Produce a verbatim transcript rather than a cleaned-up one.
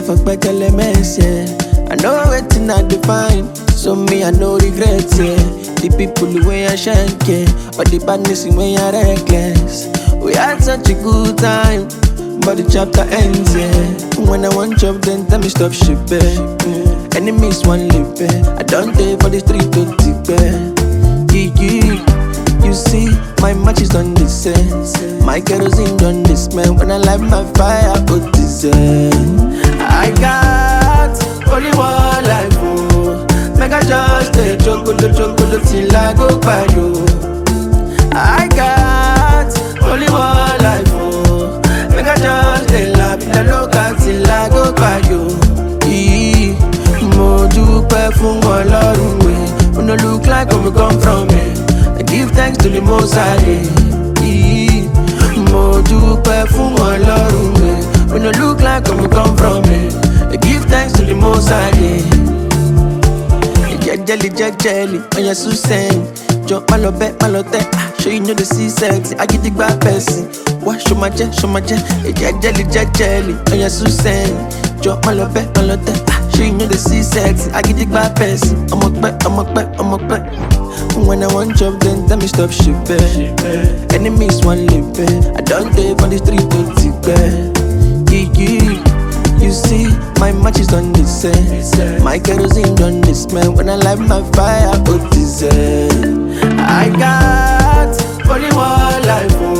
for better mess, yeah. I know waiting I define, so me I no regret, yeah. The people the way I shank, yeah, but the badness in way I reckless. We had such a good time, but the chapter ends, yeah. When I want job, then tell me stop shipping. Yeah. Enemies one live, I don't take for the street to tip, yeah, yeah. You see, my match is on the sense. My kerosene on this man. When I light my fire, put this in. I got only one life, oh. Make I just stay chocolate, chocolate till I go by you. I got only one life, oh. Make I just stay laugh in the local till I go by you. Mo dúpẹ́ fún Ọlọ́run we. We no look like where we come from, eh. I give thanks to the Most High. Mo dúpẹ́ fún Ọlọ́run we. We no look like where we come from, eh. I give thanks to the Most High. Jẹ́jẹ́lì jẹ́jẹ́lì, ọ̀yàn sùn sẹ́yìn. Jọ má lọ bẹ́, má lọ tẹ́, show you know the see sexy. Agidigba person, wá ṣo ma jẹ́, ṣo ma jẹ́. Jẹ́jẹ́lì jẹ́jẹ́lì, ọ̀yàn sùn sẹ́yìn. Jọ má lọ bẹ́, má lọ tẹ́, show you know the see sexy. Agidigba person, ọmọ pẹ́, ọmọ pẹ́, ọmọ pẹ́. When I want job, then tell me stop shipping. Enemies one live, I don't take on the street to tip. Yeah, yeah. You see, my match is on this end. My kerosene on this man. When I light my fire, put this in. I got only one life.